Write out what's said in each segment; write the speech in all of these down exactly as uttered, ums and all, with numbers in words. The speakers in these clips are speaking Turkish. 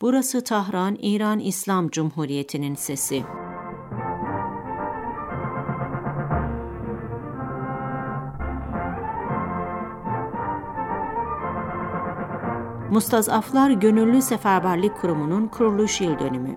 Burası Tahran, İran İslam Cumhuriyeti'nin sesi. Mustazaflar Gönüllü Seferberlik Kurumu'nun kuruluş yıl dönümü.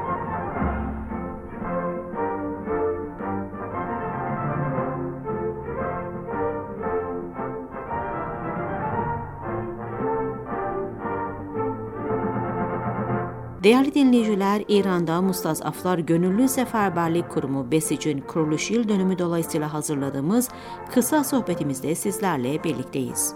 Değerli dinleyiciler, İran'da Mustazaflar Gönüllü Seferberlik Kurumu BESİC'in kuruluş yıl dönümü dolayısıyla hazırladığımız kısa sohbetimizde sizlerle birlikteyiz.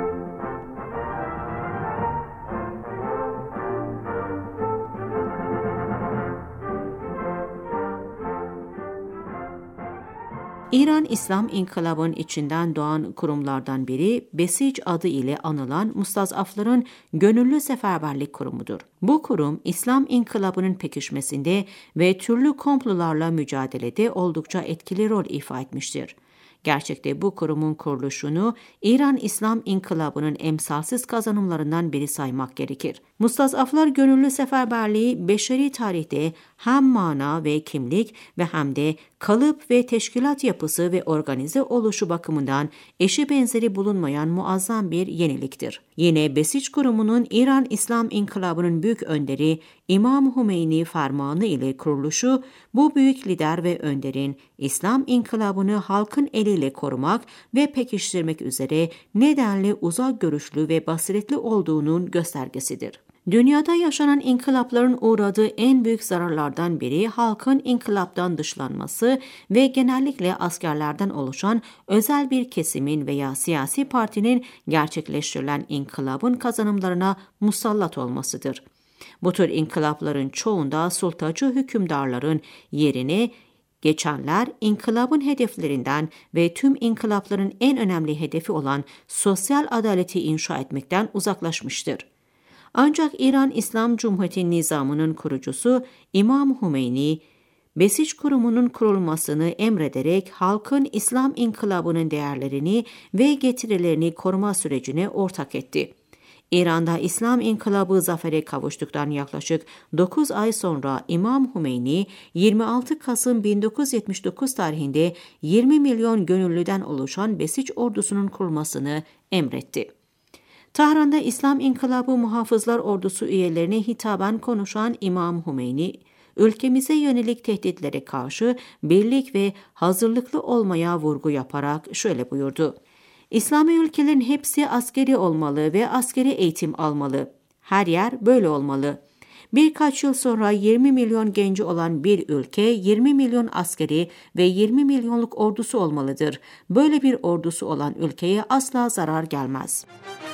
İran İslam İnkılabı'nın içinden doğan kurumlardan biri BESİC adı ile anılan Mustazafların Gönüllü Seferberlik Kurumu'dur. Bu kurum İslam İnkılabı'nın pekişmesinde ve türlü komplolarla mücadelede oldukça etkili rol ifa etmiştir. Gerçekte bu kurumun kuruluşunu İran İslam İnkılabı'nın emsalsiz kazanımlarından biri saymak gerekir. Mustazaflar Gönüllü Seferberliği beşeri tarihte hem mana ve kimlik ve hem de kalıp ve teşkilat yapısı ve organize oluşu bakımından eşi benzeri bulunmayan muazzam bir yeniliktir. Yine BESİC kurumunun İran İslam İnkılabı'nın büyük önderi İmam Hümeyni fermanı ile kuruluşu, bu büyük lider ve önderin İslam İnkılabı'nı halkın eliyle korumak ve pekiştirmek üzere nedenli uzak görüşlü ve basiretli olduğunun göstergesidir. Dünyada yaşanan inkılapların uğradığı en büyük zararlardan biri halkın inkılaptan dışlanması ve genellikle askerlerden oluşan özel bir kesimin veya siyasi partinin gerçekleştirilen inkılabın kazanımlarına musallat olmasıdır. Bu tür inkılapların çoğunda sultacı hükümdarların yerine geçenler inkılabın hedeflerinden ve tüm inkılapların en önemli hedefi olan sosyal adaleti inşa etmekten uzaklaşmıştır. Ancak İran İslam Cumhuriyeti nizamının kurucusu İmam Hümeyni, BESİC kurumunun kurulmasını emrederek halkın İslam İnkılabı'nın değerlerini ve getirilerini koruma sürecine ortak etti. İran'da İslam İnkılabı zafere kavuştuktan yaklaşık dokuz ay sonra İmam Hümeyni, yirmi altı Kasım bin dokuz yüz yetmiş dokuz tarihinde yirmi milyon gönüllüden oluşan BESİC ordusunun kurulmasını emretti. Tahran'da İslam İnkılabı Muhafızlar Ordusu üyelerine hitaben konuşan İmam Hümeyni, ülkemize yönelik tehditlere karşı birlik ve hazırlıklı olmaya vurgu yaparak şöyle buyurdu: İslami ülkelerin hepsi askeri olmalı ve askeri eğitim almalı. Her yer böyle olmalı. Birkaç yıl sonra yirmi milyon genci olan bir ülke yirmi milyon askeri ve yirmi milyonluk ordusu olmalıdır. Böyle bir ordusu olan ülkeye asla zarar gelmez.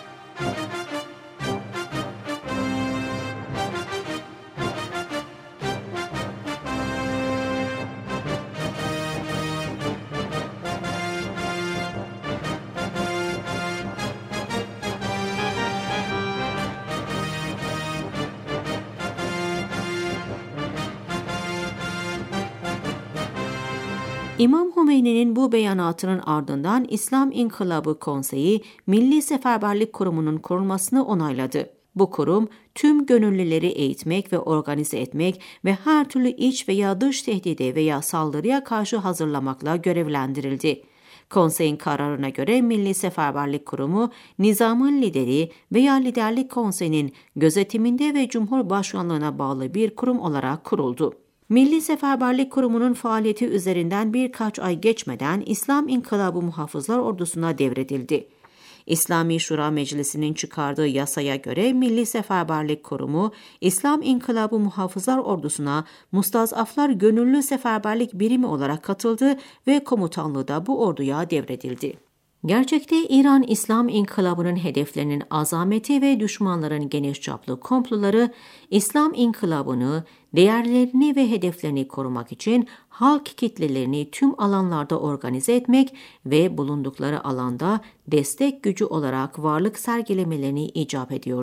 İmam Hümeyni'nin bu beyanatının ardından İslam İnkılabı Konseyi, Milli Seferberlik Kurumu'nun kurulmasını onayladı. Bu kurum, tüm gönüllüleri eğitmek ve organize etmek ve her türlü iç veya dış tehdide veya saldırıya karşı hazırlamakla görevlendirildi. Konseyin kararına göre Milli Seferberlik Kurumu, nizamın lideri veya liderlik konseyinin gözetiminde ve Cumhurbaşkanlığına bağlı bir kurum olarak kuruldu. Milli Seferberlik Kurumu'nun faaliyeti üzerinden birkaç ay geçmeden İslam İnkılabı Muhafızlar Ordusu'na devredildi. İslami Şura Meclisi'nin çıkardığı yasaya göre Milli Seferberlik Kurumu, İslam İnkılabı Muhafızlar Ordusu'na Mustazaflar Gönüllü Seferberlik Birimi olarak katıldı ve komutanlığı da bu orduya devredildi. Gerçekte İran İslam İnkılabı'nın hedeflerinin azameti ve düşmanların geniş çaplı komploları, İslam İnkılabı'nı, değerlerini ve hedeflerini korumak için halk kitlelerini tüm alanlarda organize etmek ve bulundukları alanda destek gücü olarak varlık sergilemelerini icap ediyordu.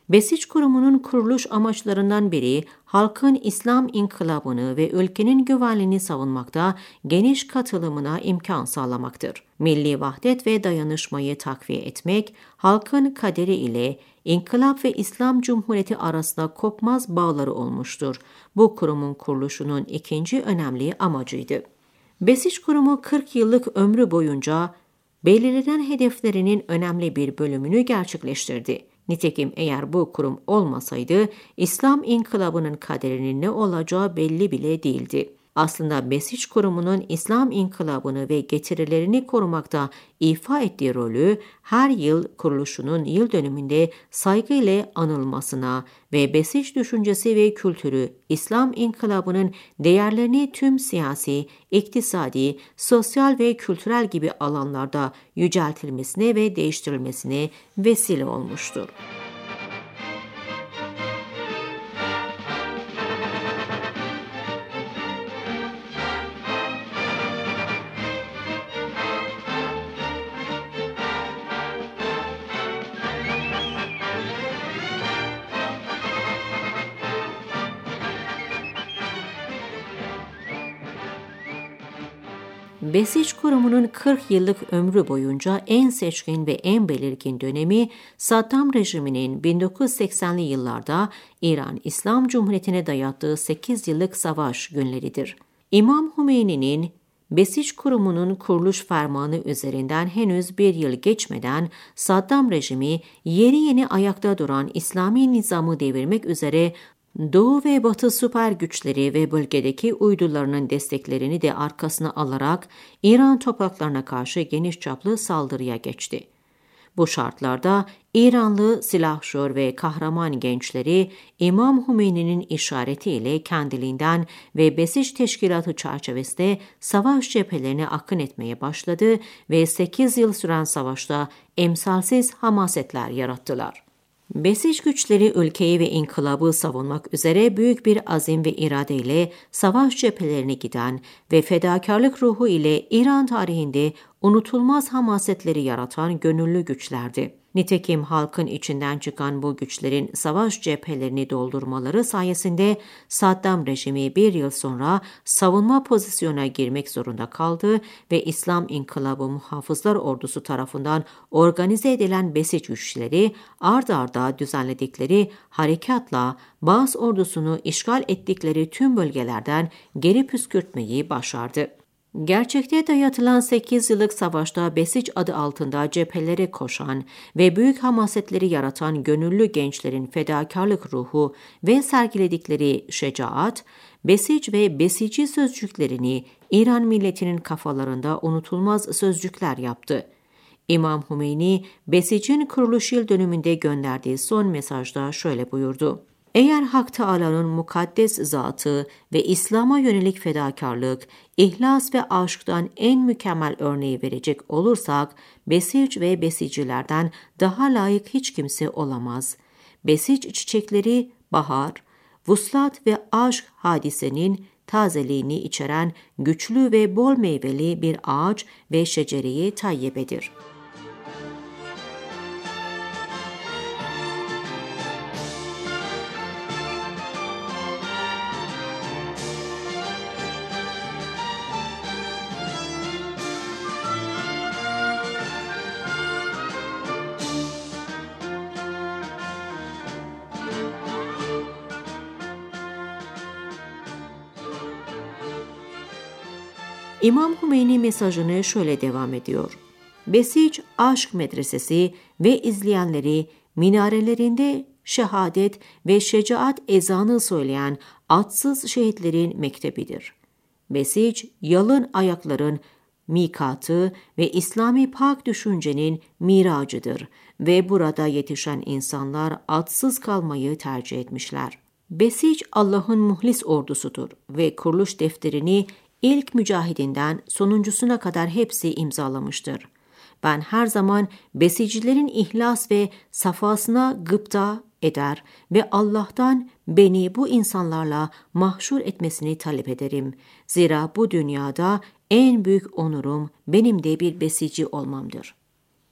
Besiç Kurumu'nun kuruluş amaçlarından biri, halkın İslam inkılabını ve ülkenin güvenliğini savunmakta geniş katılımına imkan sağlamaktır. Milli vahdet ve dayanışmayı takviye etmek, halkın kaderi ile İnkılap ve İslam Cumhuriyeti arasında kopmaz bağları olmuştur. Bu kurumun kuruluşunun ikinci önemli amacıydı. Besiç Kurumu kırk yıllık ömrü boyunca belirlenen hedeflerinin önemli bir bölümünü gerçekleştirdi. Nitekim eğer bu kurum olmasaydı İslam inkılabının kaderinin ne olacağı belli bile değildi. Aslında Besiç Kurumu'nun İslam inkılabını ve getirilerini korumakta ifa ettiği rolü her yıl kuruluşunun yıl dönümünde saygıyla anılmasına ve Besiç düşüncesi ve kültürü İslam inkılabının değerlerini tüm siyasi, iktisadi, sosyal ve kültürel gibi alanlarda yüceltilmesine ve değiştirilmesine vesile olmuştur. Besiç Kurumu'nun kırk yıllık ömrü boyunca en seçkin ve en belirgin dönemi Saddam rejiminin bin dokuz yüz seksenli yıllarda İran İslam Cumhuriyeti'ne dayattığı sekiz yıllık savaş günleridir. İmam Hümeyni'nin Besiç Kurumu'nun kuruluş fermanı üzerinden henüz bir yıl geçmeden Saddam rejimi yeni yeni ayakta duran İslami nizamı devirmek üzere Doğu ve Batı süper güçleri ve bölgedeki uydularının desteklerini de arkasına alarak İran topraklarına karşı geniş çaplı saldırıya geçti. Bu şartlarda İranlı silahşor ve kahraman gençleri İmam Hümeyni'nin işaretiyle kendiliğinden ve Besiç Teşkilatı çerçevesinde savaş cephelerine akın etmeye başladı ve sekiz yıl süren savaşta emsalsiz hamasetler yarattılar. Besiç güçleri ülkeyi ve inkılabı savunmak üzere büyük bir azim ve iradeyle savaş cephelerine giden ve fedakarlık ruhu ile İran tarihinde unutulmaz hamasetleri yaratan gönüllü güçlerdi. Nitekim halkın içinden çıkan bu güçlerin savaş cephelerini doldurmaları sayesinde Saddam rejimi bir yıl sonra savunma pozisyona girmek zorunda kaldı ve İslam İnkılabı Muhafızlar Ordusu tarafından organize edilen Besiç güçleri ard arda düzenledikleri harekatla Baas ordusunu işgal ettikleri tüm bölgelerden geri püskürtmeyi başardı. Gerçekte dayatılan sekiz yıllık savaşta Besiç adı altında cephelere koşan ve büyük hamasetleri yaratan gönüllü gençlerin fedakarlık ruhu ve sergiledikleri şecaat, Besiç ve Besici sözcüklerini İran milletinin kafalarında unutulmaz sözcükler yaptı. İmam Hümeyni, Besic'in kuruluş yıl dönümünde gönderdiği son mesajda şöyle buyurdu: Eğer Hak Teâlâ'nın mukaddes zatı ve İslam'a yönelik fedakarlık, ihlas ve aşktan en mükemmel örneği verecek olursak, Besic ve Besicilerden daha layık hiç kimse olamaz. Besic çiçekleri bahar, vuslat ve aşk hadisenin tazeliğini içeren güçlü ve bol meyveli bir ağaç ve şecere-i tayyibedir. İmam Hümeyni mesajını şöyle devam ediyor: Besic aşk medresesi ve izleyenleri minarelerinde şehadet ve şecaat ezanı söyleyen adsız şehitlerin mektebidir. Besic, yalın ayakların mikatı ve İslami pak düşüncenin miracıdır ve burada yetişen insanlar adsız kalmayı tercih etmişler. Besic, Allah'ın muhlis ordusudur ve kuruluş defterini İlk mücahidinden sonuncusuna kadar hepsi imzalamıştır. Ben her zaman besicilerin ihlas ve safasına gıpta eder ve Allah'tan beni bu insanlarla mahşur etmesini talep ederim. Zira bu dünyada en büyük onurum benim de bir besici olmamdır.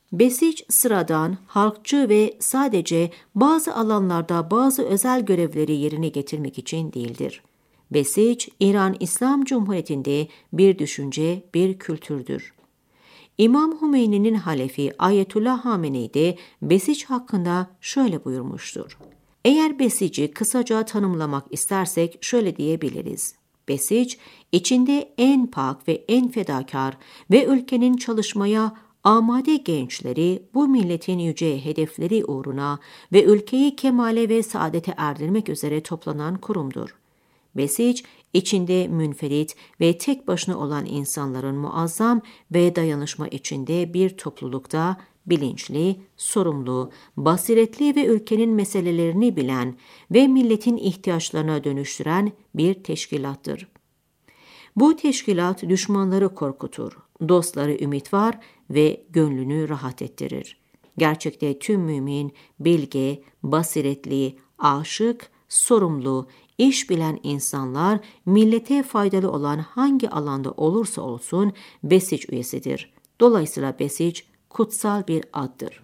Besic sıradan, halkçı ve sadece bazı alanlarda bazı özel görevleri yerine getirmek için değildir. Besic, İran İslam Cumhuriyeti'nde bir düşünce, bir kültürdür. İmam Hümeyni'nin halefi Ayetullah Hamenei de Besic hakkında şöyle buyurmuştur. Eğer Besic'i kısaca tanımlamak istersek şöyle diyebiliriz. Besic, içinde en pak ve en fedakar ve ülkenin çalışmaya amade gençleri bu milletin yüce hedefleri uğruna ve ülkeyi kemale ve saadete erdirmek üzere toplanan kurumdur. Besic, içinde münferit ve tek başına olan insanların muazzam ve dayanışma içinde bir toplulukta bilinçli, sorumlu, basiretli ve ülkenin meselelerini bilen ve milletin ihtiyaçlarına dönüştüren bir teşkilattır. Bu teşkilat düşmanları korkutur, dostları ümit var ve gönlünü rahat ettirir. Gerçekte tüm mümin, bilge, basiretli, aşık, sorumlu, iş bilen insanlar millete faydalı olan hangi alanda olursa olsun Besic üyesidir. Dolayısıyla Besic kutsal bir addır.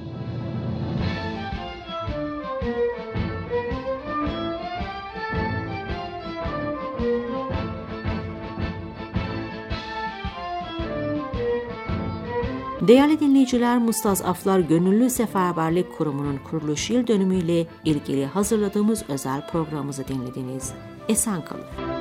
Değerli dinleyiciler, Mustazaflar Gönüllü Seferberlik Kurumu'nun kuruluş yıl dönümüyle ilgili hazırladığımız özel programımızı dinlediniz. Esen kalın.